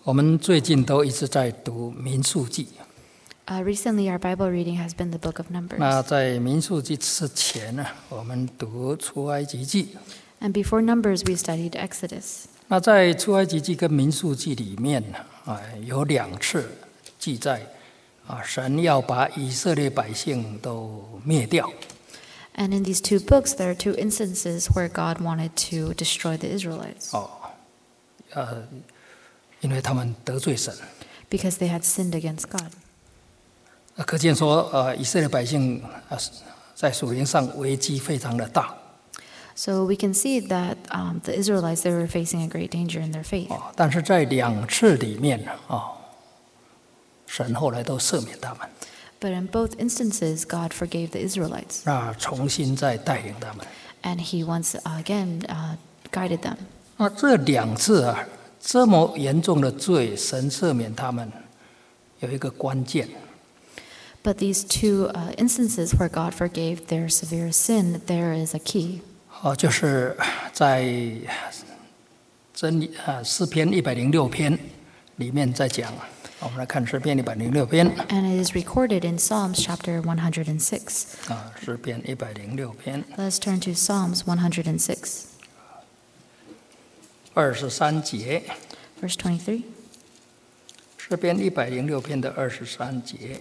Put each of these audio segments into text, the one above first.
我们最近都一直在读民数记。 Recently, our Bible reading has been the book of Numbers. 那在民数记之前呢，我们读出埃及记。 And before Numbers, we studied Exodus. 那在出埃及记跟民数记里面有2次记载神要把以色列百姓都灭掉。 And in these two books, there are two instances where God wanted to destroy the Israelites. 因为他们得罪神。 Because they had sinned against God. 可见说以色列百姓在属灵上危机非常的大。 So we can see that the Israelites, they were facing a great danger in their faith. 但是在2次里面神后来都赦免他们。 But in both instances, God forgave the Israelites. 那重新再带领他们。 And He once again guided them. 那这2次这么严重的罪，神赦免他们，有一个关键。 But these two instances where God forgave their severe sin, there is a key. 就是在诗篇106篇里面在讲。我们来看诗篇106篇。 And it is recorded in Psalms chapter 106. 诗篇106篇。 Let's turn to Psalms 106. 23节。 Verse 23. 诗篇106篇的23节。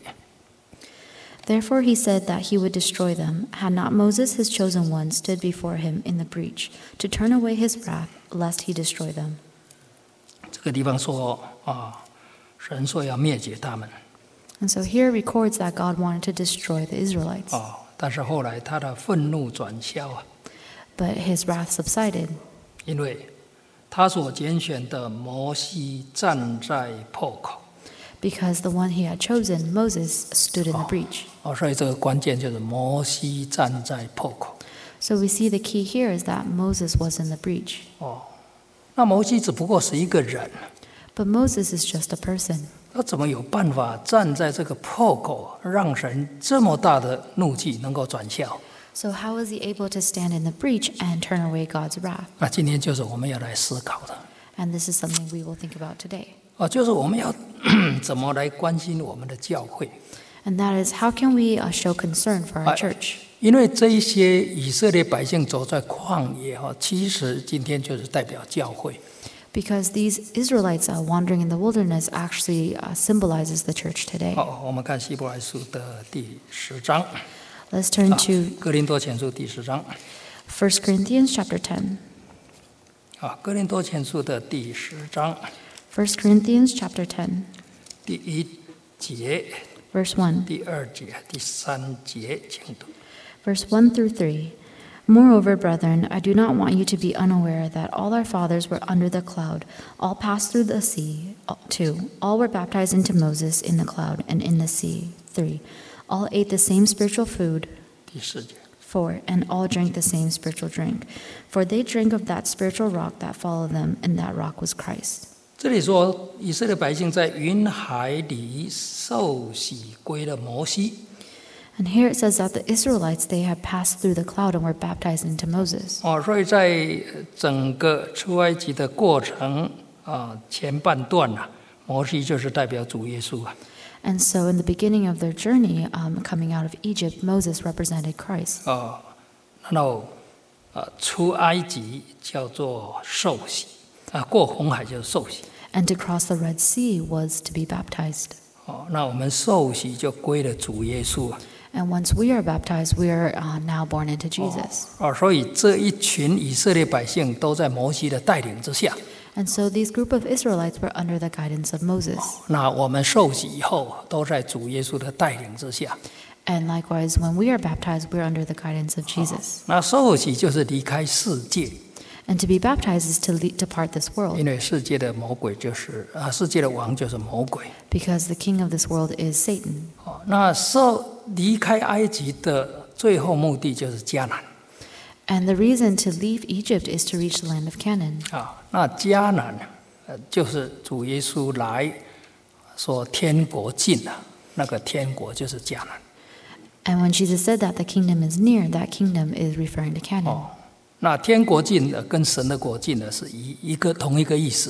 Therefore he said that he would destroy them, had not Moses his chosen one stood before him in the breach, to turn away his wrath, lest he destroy them. 这个地方说神说要灭绝他们。 And so here records that God wanted to destroy the Israelites. 但是后来他的愤怒转消 But his wrath subsided. 因为他所拣选的摩西站在破口。 Because the one he had chosen, Moses, stood in the breach. 所以这个关键就是摩西站在破口。 So we see the key here is that Moses was in the breach. 那摩西只不过是一个人。 But Moses is just a person. 他怎么有办法站在这个破口，让神这么大的怒气能够转消？ So how was he able to stand in the breach and turn away God's wrath? 那今天就是我们要来思考的。 And this is something we will think about today. 就是我们要怎么来关心我们的教会。 And that is, how can we show concern for our church? 因为这一些以色列百姓走在旷野其实今天就是代表教会。 Because these Israelites wandering in the wilderness actually symbolizes the church today. 我们看希伯来书的第10章。 Let's turn to 哥林多前书第10章。 1 Corinthians chapter 10. 哥林多前书的第10章。 1 Corinthians chapter 10. 第1节。 Verse 1. 第2节、第3节，请读。 Verse 1 through 3. Moreover, brethren, I do not want you to be unaware that all our fathers were under the cloud, all passed through the sea. 2. All were baptized into Moses in the cloud and in the sea. 3. All ate the same spiritual food. 第4节。 4. And all drank the same spiritual drink. For they drank of that spiritual rock that followed them, and that rock was Christ. 这里说以色列百姓在云海里受洗归了摩西。 And here it says that the Israelites, they had passed through the cloud and were baptized into Moses. 所以在整个出埃及的过程前半段摩西就是代表主耶稣。 And so in the beginning of their journey, coming out of Egypt, Moses represented Christ. 然后出埃及叫做受洗过红海就是受洗。 And to cross the Red Sea was to be baptized. 那我们受洗就归了主耶稣。 And once we are baptized, we are now born into Jesus. 所以这一群以色列百姓都在摩西的带领之下。 And so these group of Israelites were under the guidance of Moses. 那我们受洗以后都在主耶稣的带领之下。 And likewise, when we are baptized, we are under the guidance of Jesus. 那受洗就是离开世界。 And to be baptized is to depart this world. 因为世界的魔鬼就是世界的王就是魔鬼。 Because the king of this world is Satan. 那离开埃及的最后目的就是迦南。 And the reason to leave Egypt is to reach the land of Canaan. 那迦南就是主耶稣来说天国近了，那个天国就是迦南。 And when Jesus said that the kingdom is near, that kingdom is referring to Canaan. 那天国近的跟神的国近的是同一个意思。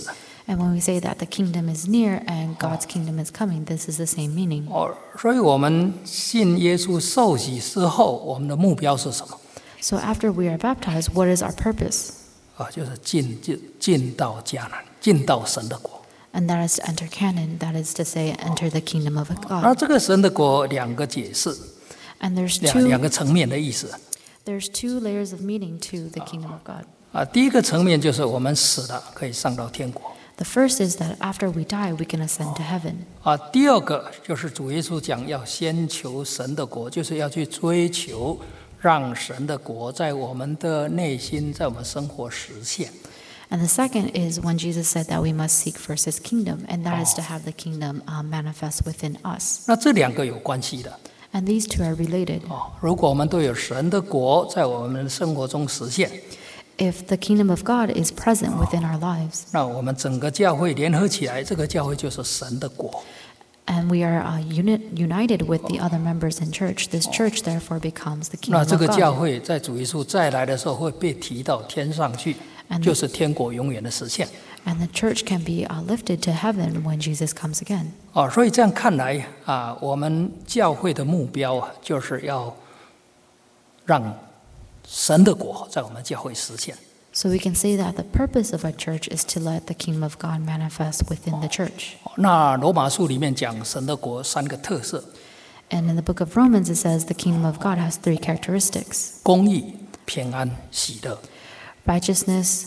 And when we say that the kingdom is near and God's kingdom is coming, this is the same meaning. 所以我们信耶稣受洗之后，我们的目标是什么？ So after we are baptized, what is our purpose? 就是进到迦南，进到神的国。 And that is to enter Canaan, that is to say, enter the kingdom of 那 God. 这个神的国两个解释， And there's 两个层面的意思。 two layers of meaning to the kingdom of God. 第一个层面就是我们死了可以上到天国。 The first is that after we die, we can ascend to heaven. 第二个就是主耶稣讲要先求神的国，就是要去追求让神的国在我们的内心，在我们生活实现。 And the second is when Jesus said that we must seek first his kingdom, and that is to have the kingdom manifest within us. 那这两个有关系的。 And these two are related. 如果我们都有神的国在我们的生活中实现， If the kingdom of God is present within our lives, 那我们整个教会联合起来，这个教会就是神的国。 and we are united with the other members in church, this church therefore becomes the 那 kingdom 这 of 个教 God. 会在主耶稣再来的时候会被提到天上去， And 就是天国永远的实现。 And the church can be lifted to heaven when Jesus comes again. 所以这样看来我们教会的目标就是要让神的国在我们教会实现。 So we can say that the purpose of our church is to let the kingdom of God manifest within the church. 那罗马书里面讲神的国三个特色： And in the book of Romans, it says the kingdom of God has three characteristics: 公义、平安、喜乐。 righteousness,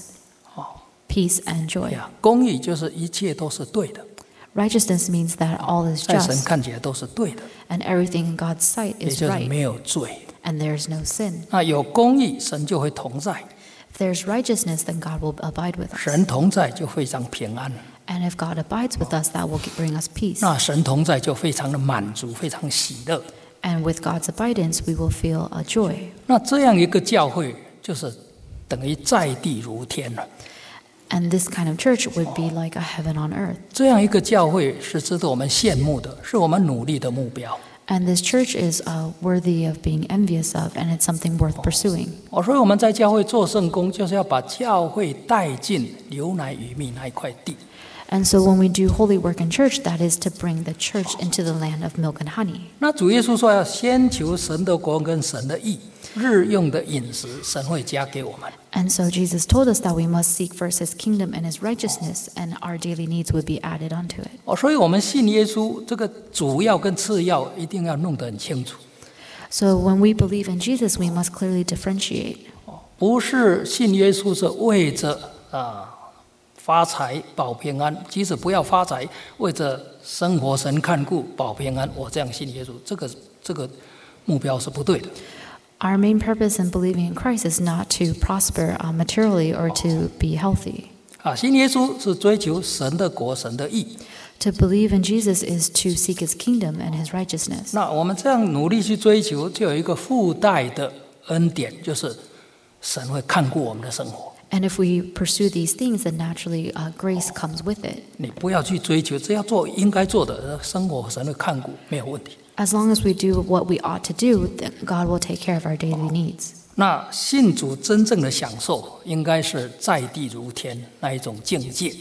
peace, and joy. 公义就是一切都是对的， Righteousness means that all is 在神 just, 看起来都是对的， and everything in God's sight 也 is 就是 right, 没有罪。 and there is no sin. 那有公义，神就会同在， If there's righteousness, then God will abide with us. 神同在就非常平安。 And if God abides with us, that will bring us peace. 那神同在就非常的满足，非常喜乐。 And with God's abidance, we will feel a joy. 那这样一个教会，就是等于在地如天了。 And this kind of church would be like a heaven on earth. 这样一个教会是值得我们羡慕的，是我们努力的目标。 And this church is worthy of being envious of, and it's something worth pursuing. 所以我们在教会做圣工，就是要把教会带进流奶与蜜那一块地。 And so when we do holy work in church, that is to bring the church into the land of milk and honey. 那主耶稣说要先求神的国跟神的义，日用的饮食神会加给我们。 And so Jesus told us that we must seek first his kingdom and his righteousness, and our daily needs would be added onto it. 所以我们信耶稣，这个主要跟次要一定要弄得很清楚。 So when we believe in Jesus, we must clearly differentiate. 不是信耶稣是为着发财保平安，即使不要发财，为着生活神看顾保平安，我这样信耶稣，这个目标是不对的。 Our main purpose in believing in Christ is not to prosper materially or to be healthy. 信耶稣是追求神的国、神的义。 To believe in Jesus is to seek his kingdom and his righteousness. 那我们这样努力去追求，就有一个附带的恩典，就是神会看顾我们的生活。 And if we pursue these things, then naturally grace comes with it. 你不要去追求，只要做应该做的生活，神会看顾，没有问题。 As long as we do what we ought to do, then God will take care of our daily needs. 那信主真正的享受，应该是在地如天那一种境界。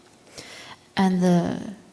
And the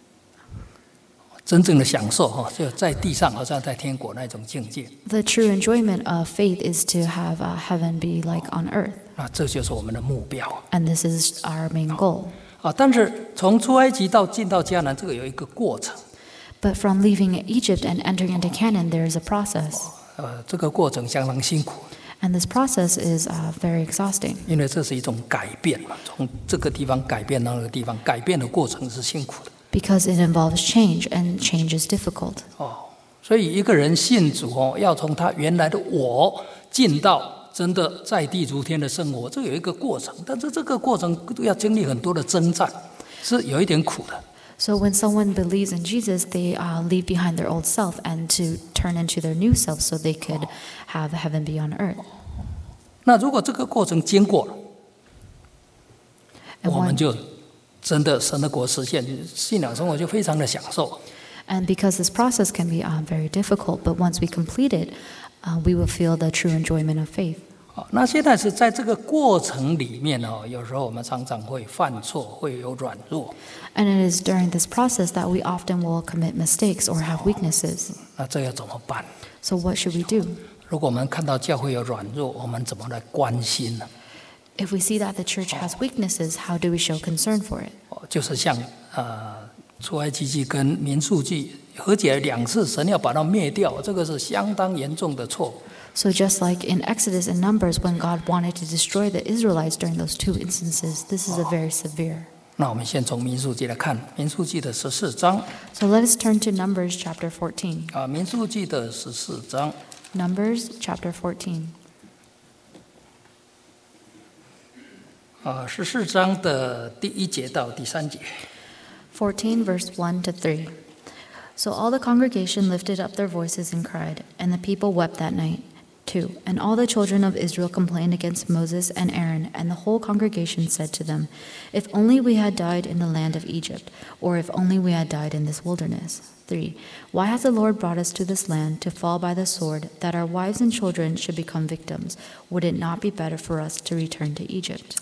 真正的享受就在地上，好像在天国那种境界。 true enjoyment of faith is to have heaven be like on earth. 那这就是我们的目标。 And this is our main goal. 但是从出埃及到进到迦南，这个有一个过程。 But from leaving Egypt and entering into Canaan, there is a process. 这个过程相当辛苦。 And this process is very exhausting. 因为这是一种改变嘛，从这个地方改变到那个地方，改变的过程是辛苦的。 Because it involves change, and change is difficult. 所以一个人信主要从他原来的我进到真的在地如天的生活，这有一个过程，但是这个过程要经历很多的征战，是有一点苦的。 So when someone believes in Jesus, they leave behind their old self and to turn into their new self so they could have heaven be on earth. 那如果这个过程经过了， And 我们就真的神的国实现，信仰生活就非常的享受。 And because this process can be very difficult, but once we complete it, we will feel the true enjoyment of faith. 那现在是在这个过程里面有时候我们常常会犯错，会有软弱。 And it is during this process that we often will commit mistakes or have weaknesses. 那这要怎么办？ So what should we do? 如果我们看到教会有软弱，我们怎么来关心呢？ If we see that the church has weaknesses, how do we show concern for it? 就是像出埃及记跟民数记和解2次，神要把它灭掉，这个是相当严重的错误。 So just like in Exodus and Numbers, when God wanted to destroy the Israelites during those 2 instances, this is a very severe. 那我们先从民数记来看，民数记的14章。 So let us turn to Numbers chapter 14. 民数记的14章。 Numbers chapter 14. 14章的第1节到第3节。 14 verse 1 to 3. So all the congregation lifted up their voices and cried, and the people wept that night. 2. And all the children of Israel complained against Moses and Aaron, and the whole congregation said to them, If only we had died in the land of Egypt, or if only we had died in this wilderness. 3. Why has the Lord brought us to this land to fall by the sword, that our wives and children should become victims? Would it not be better for us to return to Egypt?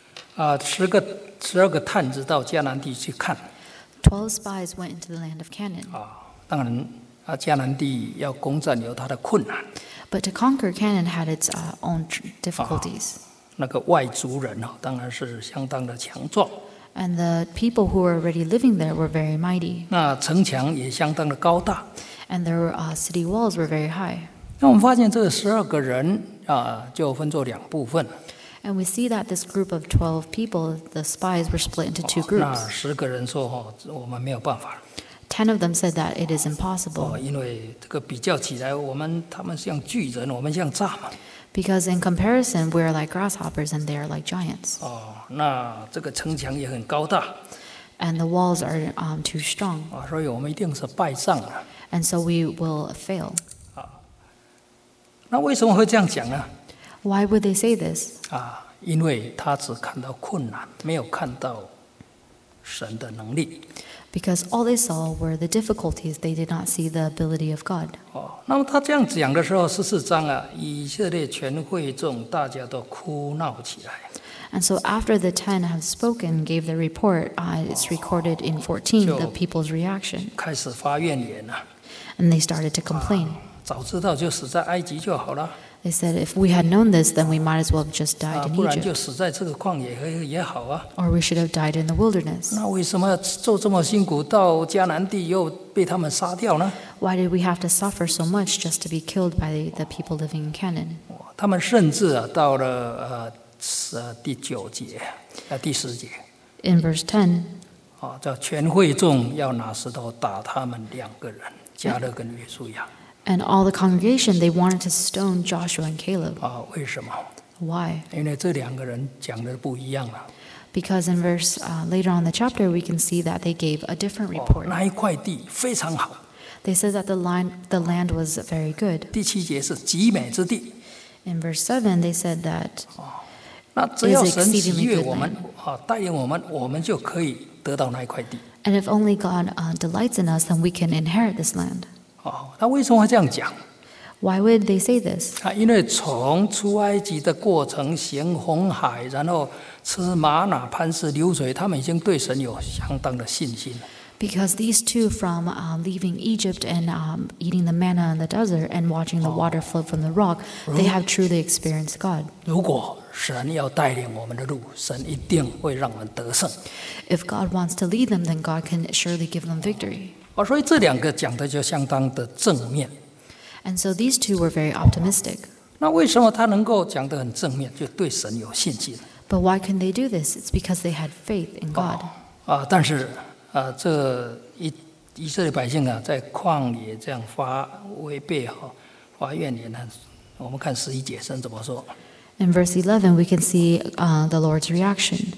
12个探子到迦南地去看。 12 spies went into the land of Canaan. 当然迦南地要攻占有它的困难。 But to conquer Canaan had its own difficulties. 那个外族人当然是相当的强壮。 And the people who were already living there were very mighty. 那城墙也相当的高大。 And their city walls were very high. 那我们发现这12个人就分作2部分。 And we see that this group of 12 people, the spies, were split into 2 那 groups. 10个人说我们没有办法。 10 of them said that it is impossible. 因为这个比较起来，他们像巨人，我们像蚱蜢。 Because in comparison, we are like grasshoppers and they are like giants. 那这个城墙也很高大。 And the walls are too strong. 所以我们一定是败仗了。 And so we will fail. 那为什么会这样讲呢？ Why would they say this? 因为他只看到困难，没有看到神的能力。 Because all they saw were the difficulties, they did not see the ability of God. 那么他这样讲的时候，14章以色列全会众大家都哭闹起来。 And so after the 10 have spoken, gave their report, it's recorded in 14, the people's reaction. 开始发怨言了。 And they started to complain. 早知道就死在埃及就好了。 They said, if we had known this, then we might as well have just died in 不然就 Egypt. 死在这个旷野也好啊。 Or we should have died in the wilderness. 那为什么要做这么辛苦，到迦南地又被他们杀掉呢？ Why did we have to suffer so much just to be killed by the people living in Canaan? 他们甚至到了第9节，第10节， In verse 10, 叫全会众要拿石头打他们2个人，迦勒跟约书亚。 and all the congregation, they wanted to stone Joshua and Caleb. 为什么？ Why? 因为这2个人讲的不一样了。 Because in verse later on in the chapter, we can see that they gave a different report. 那一块地非常好。 They said that the land was very good. 第7节是极美之地。 In verse 7, they said that 那只要神喜悦我们，带领我们，我们就可以得到那一块地。 and if only God delights in us, then we can inherit this land. 他为什么会这样讲？ Why would they say this? 因为从出埃及的过程，行红海，然后吃玛瑙磐石流水，他们已经对神有相当的信心了。 Because these 2 from leaving Egypt and eating the manna in the desert and watching the water flow from the rock, they have truly experienced God. 如果神要带领我们的路，神一定会让我们得胜。 If God wants to lead them, then God can surely give them victory. 所以这2个讲的就相当的正面。 And so these 2 were very optimistic. 那为什么他能够讲得很正面？就对神有信心。 But why can they do this? It's because they had faith in God. 但是这以色列百姓在旷野这样违背发怨言呢？我们看11节神怎么说。 In verse 11, we can see the Lord's reaction.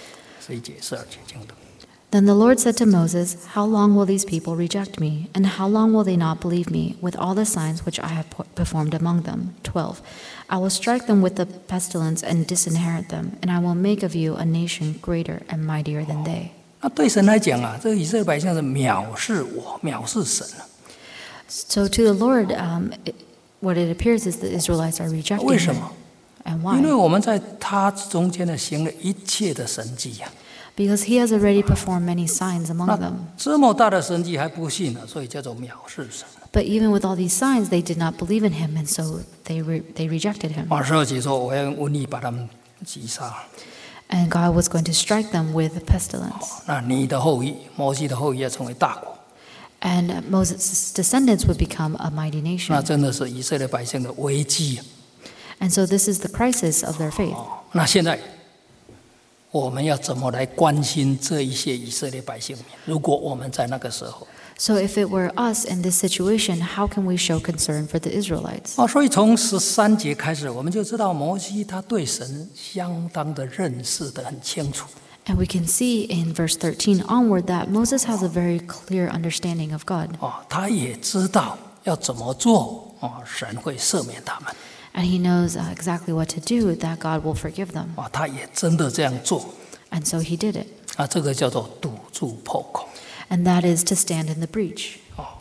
11节、12节经读。 Then the Lord said to Moses, How long will these people reject me? And how long will they not believe me with all the signs which I have performed among them? 12. I will strike them with the pestilence and disinherit them, and I will make of you a nation greater and mightier than they. 那对神来讲这个以色列百姓是藐视我，藐视神。 So to the Lord, what it appears is the Israelites are rejecting 为什 him. 么？ And 因为 why? 我们在他中间呢行了一切的神迹呀、 Because he has already performed many signs among 那 them. 这么大的神迹还不信呢，所以叫做藐视神。 But even with all these signs, they did not believe in him, and so they rejected him. 12节说：“我要用瘟疫把他们击杀。 And God was going to strike them with pestilence. 那你的后裔，摩西的后裔要成为大国， And Moses' descendants would become a mighty 那 nation. 真的是以色列百姓的危机、啊。 And so this is the crisis of their faith. 那现在我们要怎么来关心这一些以色列百姓？如果我们在那个时候， So if it were us in this situation, how can we show concern for the Israelites? 所以从13节开始，我们就知道摩西他对神相当的认识的很清楚。 And we can see in verse 13 onward that Moses has a very clear understanding of God. 他也知道要怎么做，神会赦免他们。 And he knows exactly what to do, that God will forgive them. 他也真的这样做。 And so he did it. 这个叫做堵住破口。 And that is to stand in the breach.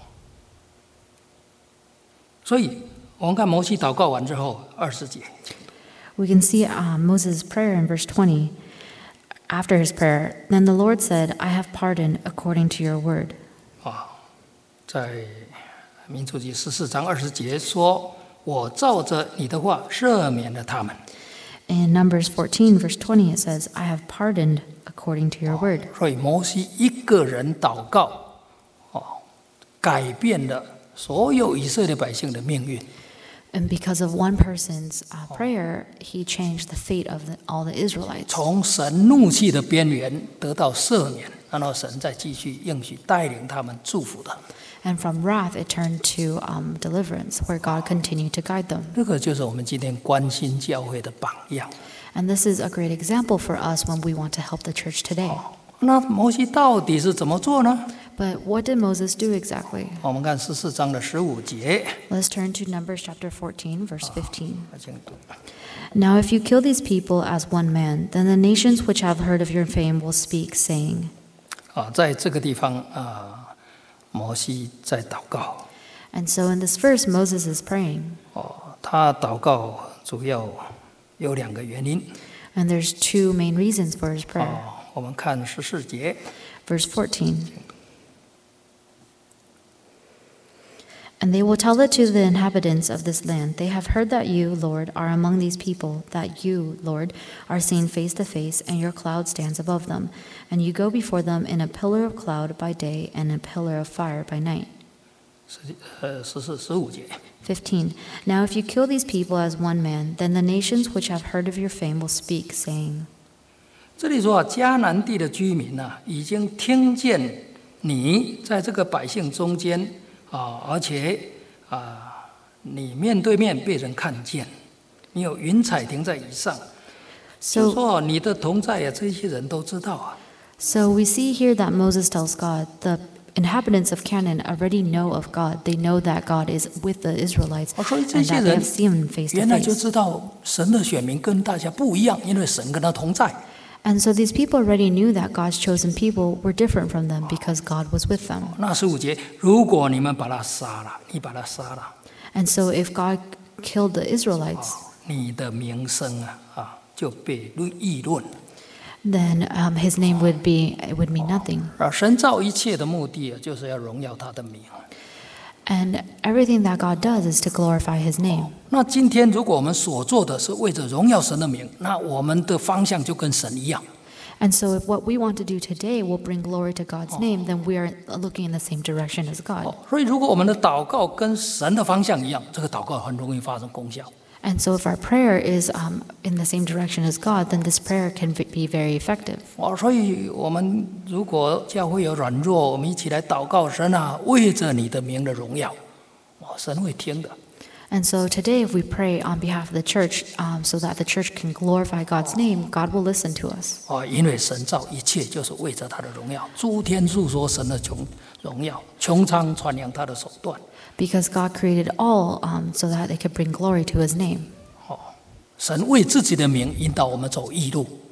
所以我们看摩西祷告完之后，20节。 We can see Moses' prayer in verse 20. After his prayer, then the Lord said, I have pardoned according to your word. 在民数记14章20节说：“我照着你的话赦免了他们。” In Numbers 14, verse 20, it says, I have pardoned according to your word. 所以摩西一个人祷告，改变了所有以色列百姓的命运。 And because of one person's prayer, he changed the fate of all the Israelites. 从神怒气的边缘得到赦免，然后神再继续应许带领他们祝福他们。 And from wrath, it turned to deliverance, where God continued to guide them. 这个就是我们今天关心教会的榜样。 And this is a great example for us when we want to help the church today. 那摩西到底是怎么做呢？ But what did Moses do exactly? 我们看14章的15节。 Let's turn to Numbers chapter 14, verse 15. 请读 Now if you kill these people as one man, then the nations which have heard of your fame will speak, saying. 在这个地方摩西在祷告。 And so in this verse, Moses is praying. 他祷告主要有2个原因。 And there's two main reasons for his prayer. 我们看14节。 Verse 14. And they will tell it to the inhabitants of this land. They have heard that you, Lord, are among these people, that you, Lord, are seen face to face, and your cloud stands above them. And you go before them in a pillar of cloud by day and a pillar of fire by night. 14、15节。 15. Now if you kill these people as one man, then the nations which have heard of your fame will speak, saying. 这里说迦南地的居民已经听见你在这个百姓中间而且你面对面被人看见，你有云彩停在以上，就说你的同在这些人都知道。 So we see here that Moses tells God, the inhabitants of Canaan already know of God. They know that God is with the Israelites, 所以 and 这些 that they 人 have seen him face to 原来就 face. 知道神的选民跟大家不一样，因为神跟他同在。 And so these people already knew that God's chosen people were different from them because God was with them. 那15节，如果你们把他杀了，你把他杀了， And so if God killed the Israelites, 你的名声就被议论。 then his name would mean nothing. 神造一切的目的就是要荣耀他的名。 And everything that God does is to glorify his name. 那今天如果我们所做的是为着荣耀神的名，那我们的方向就跟神一样。 And so if what we want to do today will bring glory to God's name, then we are looking in the same direction as God. 所以如果我们的祷告跟神的方向一样，这个祷告很容易发生功效。 And so if our prayer is in the same direction as God, then this prayer can be very effective. 所以我们如果教会有软弱，我们一起来祷告神为着你的名的荣耀，神会听的。 And so today, if we pray on behalf of the church, so that the church can glorify God's name, God will listen to us. 因为神造一切就是为着他的荣耀，诸天述说神的荣耀，穹苍传扬他的手段。 Because God created all so that they could bring glory to his name. 神为自己的名引导我们走义路。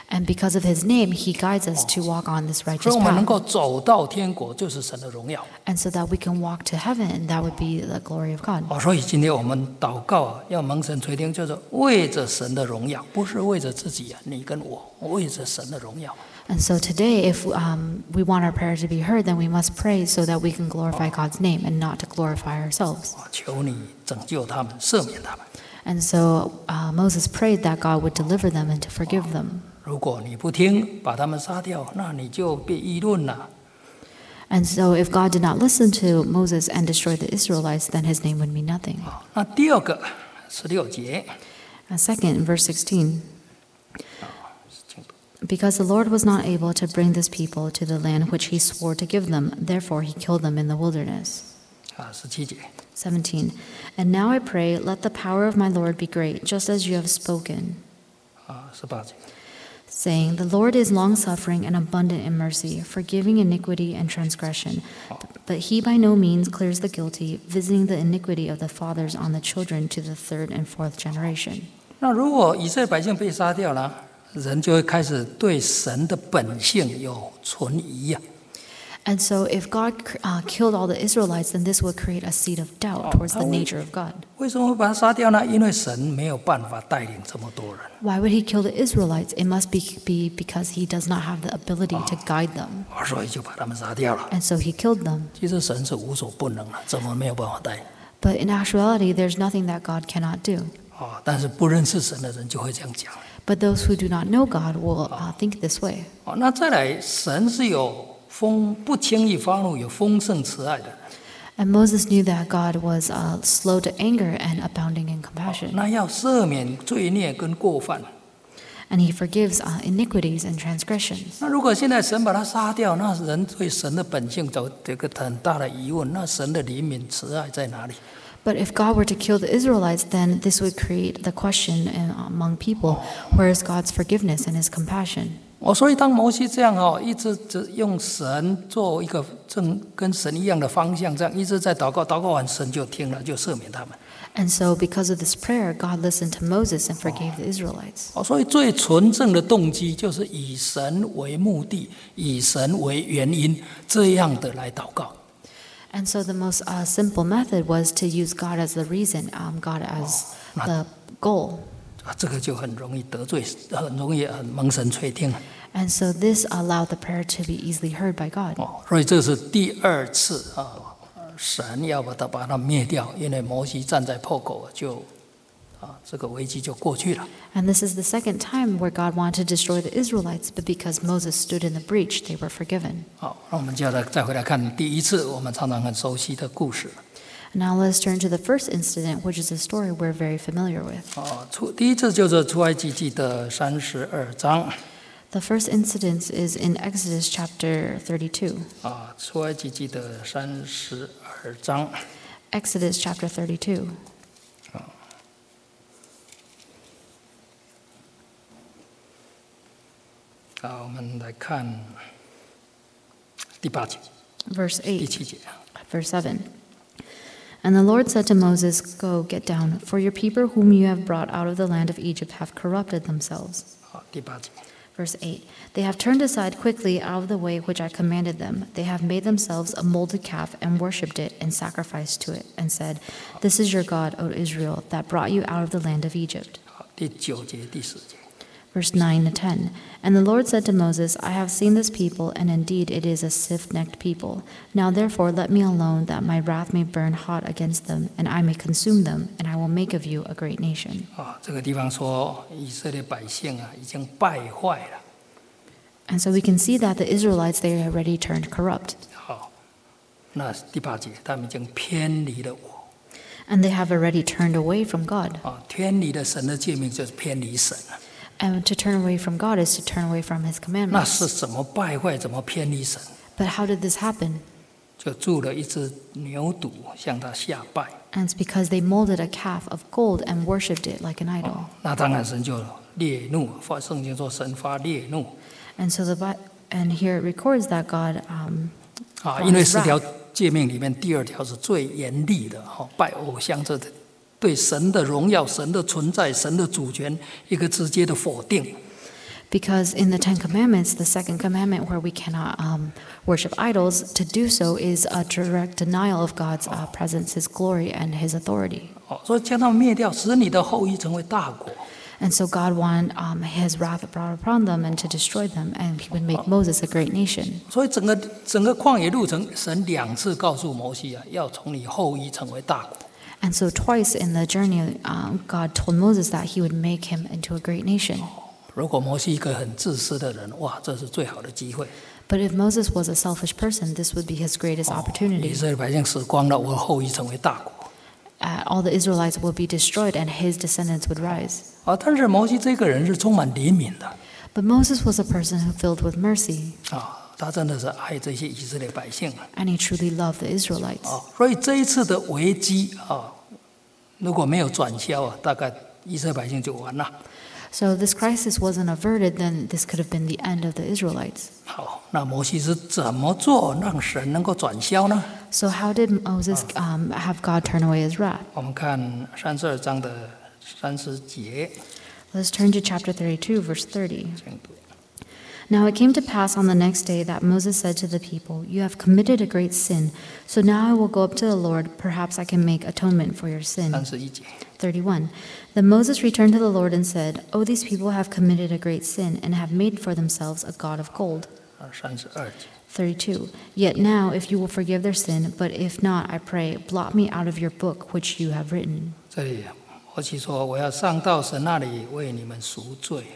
And because of his name, he guides us to walk on this 所以 righteous 我们能 path. 够走到天国，就是神的荣耀。 And so that we can walk to heaven, and that would be the glory of God. 所以今天我们祷告啊，要蒙神垂听，就是为着神的荣耀，不是为着自己啊，你跟我，为着神的荣耀。 And so today, if we want our prayer to be heard, then we must pray so that we can glorify God's name and not to glorify ourselves. 求你拯救他们，赦免他们。 And so Moses prayed that God would deliver them and to forgive them. 如果你不听，把他们杀掉，那你就被议论了。 And so if God did not listen to Moses and destroy the Israelites, then his name would mean nothing. 那第二个16节， Second, in verse 16, because the Lord was not able to bring this people to the land which he swore to give them, therefore he killed them in the wilderness. 17节， 17, and now I pray, let the power of my Lord be great, just as you have spoken, 18节， saying, the Lord is long-suffering and abundant in mercy, forgiving iniquity and transgression. But he by no means clears the guilty, visiting the iniquity of the fathers on the children to the third and fourth generation. 那如果以色列百姓被杀掉了，人就会开始对神的本性有存疑呀。 And so if God killed all the Israelites, then this would create a seed of doubt towards the nature of God. 为什么会把他杀掉呢？因为神没有办法带领这么多人。 Why would he kill the Israelites? It must be because he does not have the ability to guide them. 所以就把他们杀掉了。 And so he killed them. 其实神是无所不能的，怎么没有办法带？ But in actuality, there's nothing that God cannot do. 但是不认识神的人就会这样讲。 But those who do not know God will think this way. 那再来，神是有不轻易发怒，有丰盛慈爱的。 And Moses knew that God was slow to anger and abounding in compassion. 那要赦免罪孽跟过犯。 And he forgives iniquities and transgressions. 那如果现在神把他杀掉，那人对神的本性有这个很大的疑问，那神的怜悯慈爱在哪里？ But if God were to kill the Israelites, then this would create the question among people, where is God's forgiveness and his compassion? 所以当摩西这样一直用神做一个跟神一样的方向，这样一直在祷告，祷告完神就听了，就赦免他们。 And so because of this prayer, God listened to Moses and forgave the Israelites. 所以最纯正的动机就是以神为目的，以神为原因，这样的来祷告。 And so the most simple method was to use God as the reason, God as the goal. 这个就很容易得罪，很容易蒙神垂听。 And so this allowed the prayer to be easily heard by God. 所以这是第二次神要把它灭掉，因为摩西站在破口，就这个危机就过去了。 And this is the second time where God wanted to destroy the Israelites, but because Moses stood in the breach, they were forgiven. 好，那我们就再回来看第一次我们常常很熟悉的故事。 Now let's turn to the first incident, which is a story we're very familiar with. 第一次就是出埃及记的32章。 The first incident is in Exodus chapter 32. 出埃及记的32章。 Exodus chapter 32. 我们来看第8节、 Verse 第 8, 7节。 verse 7. And the Lord said to Moses, Go, get down, for your people whom you have brought out of the land of Egypt have corrupted themselves. 第8节。 Verse 8. They have turned aside quickly out of the way which I commanded them. They have made themselves a molded calf and worshipped it and sacrificed to it and said, This is your God, O Israel, that brought you out of the land of Egypt. 第9节、第10节。 Verse 9 to 10. And the Lord said to Moses, I have seen this people, and indeed it is a stiff-necked people. Now therefore let me alone, that my wrath may burn hot against them, and I may consume them, and I will make of you a great nation. 这个地方说以色列百姓已经败坏了。 And so we can see that the Israelites, they already turned corrupt. 好，那第8节，他们已经偏离了我。 And they have already turned away from God. 偏离了神的诫命就是偏离神了。 And to turn away from God is to turn away from his 那是 commandments. 怎么败坏，怎么偏离神？ But how did this happen? 就铸了一只牛犊向他下拜。 And it's because they molded a calf of gold and worshipped it like an idol. 那当然神就烈怒，圣经说神发烈怒。 And so and here it records that God 因为10条诫命里面第2条是最严厉的，拜偶像这对神的荣耀、神的存在、神的主权一个直接的否定。 Because in the Ten Commandments, the second commandment where we cannot worship idols, to do so is a direct denial of God's presence, His glory, and His authority. 所以将他们灭掉，使你的后裔成为大国。 And so God wanted His wrath brought upon them and to destroy them, and He would make Moses a great nation. 所以整个旷野路程，神2次告诉摩西啊，要从你后裔成为大国。 And so twice in the journey, God told Moses that He would make him into a great nation. 如果摩西一个很自私的人，哇，这是最好的机会。 But if Moses was a selfish person, this would be his greatest 以 opportunity. 色列百姓死光了，我后裔成为大国。 All the Israelites will be destroyed, and his descendants would rise. 但是摩西这个人是充满怜悯的 But Moses was a person who filled with mercy, 他真的是爱这些以色列百姓 and he truly loved the Israelites. 所以这一次的危机如果没有转消大概以色列百姓就完了。 So this crisis wasn't averted, then this could have been the end of the Israelites. 好，那摩西是怎么做让神能够转消呢？ So how did Moses have God turn away his wrath? 我们看32章的30节， Let's turn to chapter 32, verse 30. 请读 Now it came to pass on the next day that Moses said to the people, "You have committed a great sin. So now I will go up to the Lord. Perhaps I can make atonement for your sin." 31节。 31. Then Moses returned to the Lord and said, "Oh, these people have committed a great sin and have made for themselves a god of gold." 32节。 32. Yet now, if you will forgive their sin, but if not, I pray, blot me out of your book which you have written. 这里摩西说：“我要上到神那里为你们赎罪。”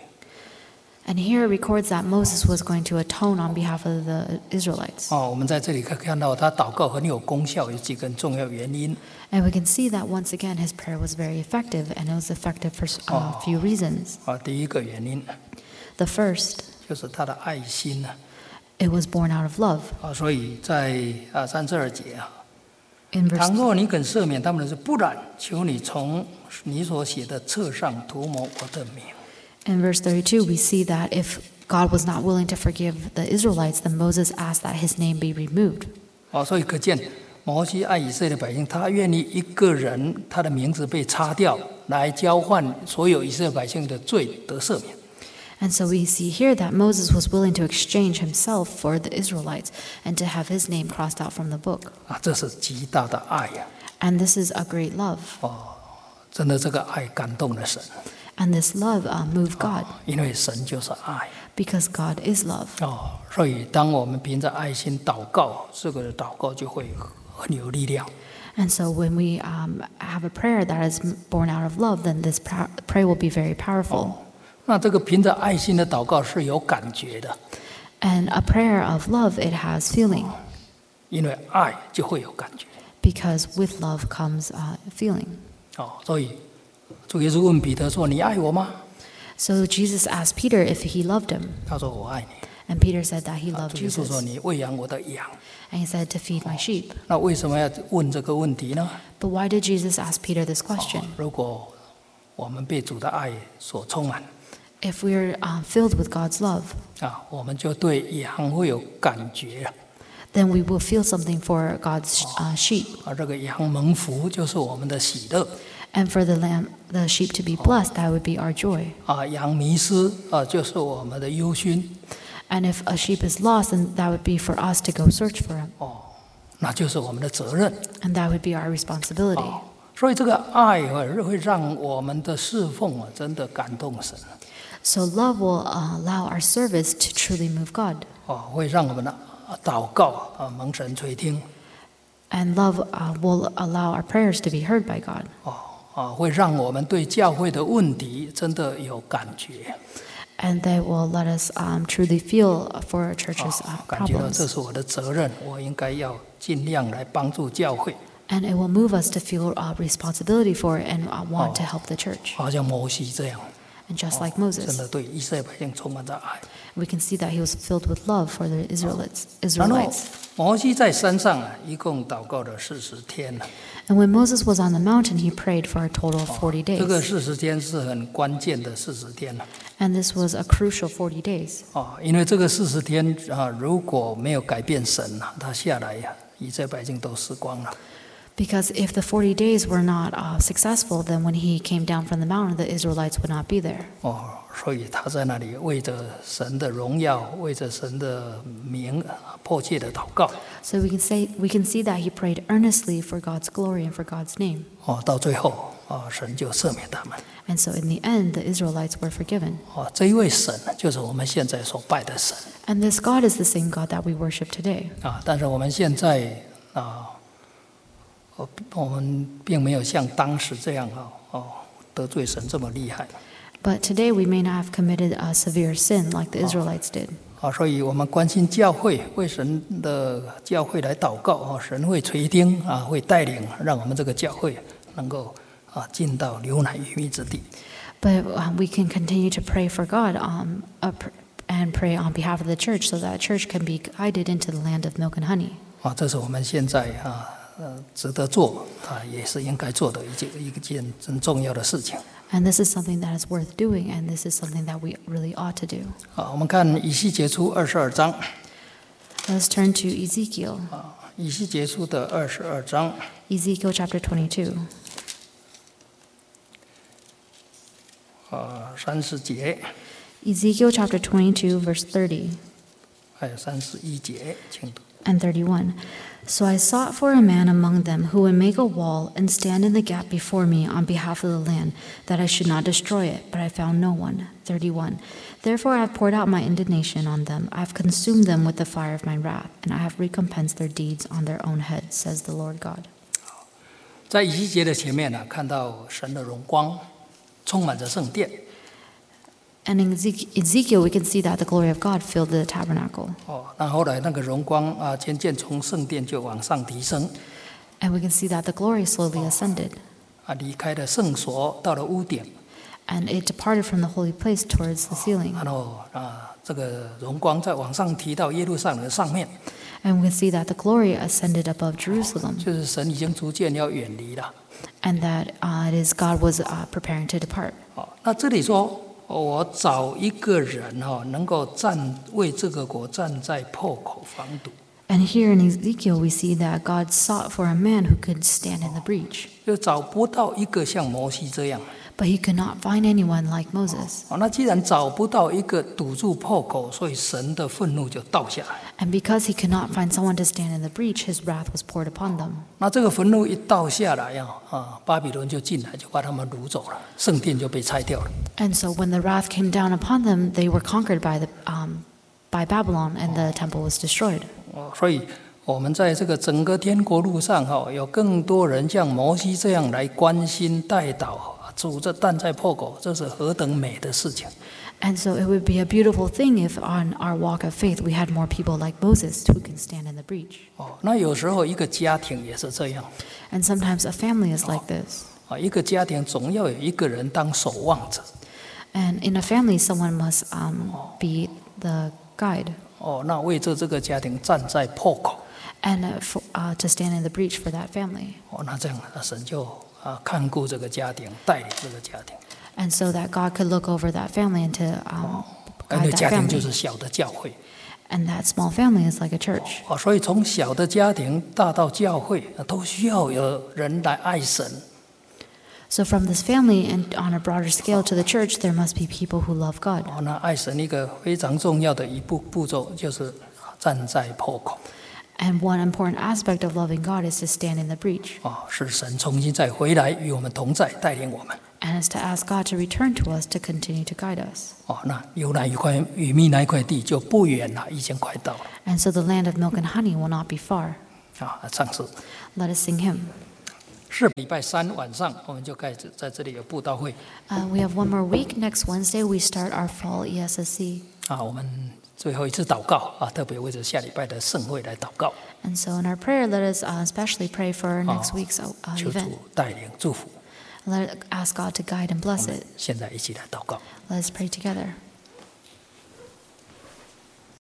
And here it records that Moses was going to atone on behalf of the Israelites. 我们在这里可以看到他祷告很有功效，有几个很重要原因。 And we can see that once again his prayer was very effective, and it was effective for a few reasons. 第一个原因 The first, 就是他的爱心 it was born out of love. 所以在32节 In 倘 verse, 若你肯赦免他们的事，不然，求你从你所写的册上涂抹我的名。 in verse 32, we see that if God was not willing to forgive the Israelites, then Moses asked that his name be removed. 所以可见摩西爱以色列百姓，他愿意一个人他的名字被擦掉，来交换所有以色列百姓的罪得赦免。 And so we see here that Moses was willing to exchange himself for the Israelites and to have his name crossed out from the book. 这是极大的爱 And this is a great love. 真的这个爱感动了神。 And this love moved God 因为神就是爱 because God is love. 所以当我们凭着爱心祷告，这个祷告就会很有力量。 And so when we have a prayer that is born out of love, then this prayer will be very powerful. 那这个凭着爱心的祷告是有感觉的， And a prayer of love, it has feeling, 因为爱就会有感觉。 because with love comes feeling. 所以主耶稣问彼得说：“你爱我吗 So Jesus asked Peter if he loved him,？” 他说：“我爱你。 and Peter said that he ” loved 主耶稣说：“ Jesus. 你喂养我的羊。 And he said to feed my sheep. ” 那为什么要问这个问题呢？ But why did Jesus ask Peter this question? 如果我们被主的爱所充满 If we're filled with God's love, 我们就对羊会有感觉 then we will feel something for God's sheep. 这个羊蒙福就是我们的喜乐 And for the sheep to be blessed, that would be our joy. 羊迷失就是我们的忧心 And if a sheep is lost, then that would be for us to go search for him. 那就是我们的责任。 And that would be our responsibility. 所以这个爱会让我们的侍奉真的感动神 So love will allow our service to truly move God. 会让我们的祷告蒙神垂听 And love will allow our prayers to be heard by God. 会让我们对教会的问题真的有感觉 And they will let us truly feel for our church's 感觉到 problems. 这是我的责任，我应该要尽量来帮助教会。 And it will move us to feel responsibility for it and want to help the church. 好像摩西这样， And just like 真 Moses, 的对以色列百姓充满着爱。 we can see that he was filled with love for the 然后 Israelites. 摩西在山上一共祷告了40天了。 And when Moses was on the mountain, he prayed for a total of 40 这个 days. 40天是很关键的40天了。 And this was a crucial 40 days. 因为这个40天如果没有改变神他下来以色列百姓都死光了。 Because if the 40 days were not successful, then when he came down from the mountain, the Israelites would not be there. 所以他在那里为着神的荣耀，为着神的名迫切的祷告。 So we can see that he prayed earnestly for God's glory and for God's name. 到最后神就赦免他们。 And so in the end, the Israelites were forgiven. 这一位神就是我们现在所拜的神。 And this God is the same God that we worship today. 但是我们现在我们并没有像当时这样得罪神这么厉害。 But today we may not have committed a severe sin like the Israelites did. 所以我们关心教会，为神的教会来祷告，神会垂听会带领，让我们这个教会能够进到流奶与蜜之地。 But we can continue to pray for God and pray on behalf of the church so that the church can be guided into the land of milk and honey. 这是我们现在值得做也是应该做的一件很重要的事情。 And this is something that is worth doing, and this is something that we really ought to do. 我们看以西结书22章。 Let's turn to Ezekiel. 以西结书的22章。 Ezekiel chapter 22. 30节。 Ezekiel chapter 22, verse 30. 还有31节，请读。 And 31. So I sought for a man among them who would make a wall and stand in the gap before me on behalf of the land, that I should not destroy it, but I found no one. 31. Therefore I have poured out my indignation on them. I have consumed them with the fire of my wrath, and I have recompensed their deeds on their own heads, says the Lord God. 在以西结的前面看到神的荣光充满着圣殿。 And in Ezekiel, we can see that the glory of God filled the tabernacle. 那后来那个荣光渐渐从圣殿就往上提升。 And we can see that the glory slowly ascended. 离开了圣所，到了屋顶。 And it departed from the holy place towards the ceiling. 然后这个荣光再往上提到耶路撒冷的上面。 And we can see that the glory ascended above Jerusalem. 就是神已经逐渐要远离了。 And that it is God was preparing to depart. 那这里说。我找一个人能够为这个国站在破口防堵。 And here in Ezekiel, we see that God sought for a man who could stand in the breach. 就找不到一个像摩西这样。 But he could not find anyone like Moses. 那既然找不到一个堵住破口，所以神的愤怒就倒下来。 And because he could not find someone to stand in the breach, his wrath was poured upon them. 那这个愤怒一倒下来巴比伦就进来，就把他们掳走了，圣殿就被拆掉了。 And so when the wrath came down upon them, they were conquered by Babylon, and the temple was destroyed. 所以我们在这个整个天国路上有更多人像摩西这样来关心代祷。主这站在破口，这是何等美的事情！ And so it would be a beautiful thing if on our walk of faith we had more people like Moses who can stand in the breach. 那有时候一个家庭也是这样。 And sometimes a family is like this. 一个家庭总要有一个人当守望者。 And in a family, someone must be the guide. 那为这个家庭站在破口。 And to stand in the breach for that family. 那这样神就看顾这个家庭，带领这个家庭。 And so that God could look over that family and to guide that 家庭就是小的教会。 And that small family is like a church. 所以从小的家庭大到教会，都需要有人来爱神。 So from this family and on a broader scale to the church, there must be people who love God. 那爱神一个非常重要的一步骤就是站在破口。 And one important aspect of loving God is to stand in the breach. 使神重新再回来与我们同在，带领我们。 And is to ask God to return to us, to continue to guide us. 那流奶与蜜那块地就不远了，已经快到了。 And so the land of milk and honey will not be far. 唱诗。 Let us sing hymn. 是礼拜三晚上，我们就开始在这里有布道会。 We have one more week. Next Wednesday, we start our fall ESSC. 我们最后一次祷告特别为着下礼拜的盛会来祷告。 And so in our prayer, let us especially pray for next week's event. 求主带领祝福。 Let us ask God to guide and bless it. 现在一起来祷告。 Let us pray together.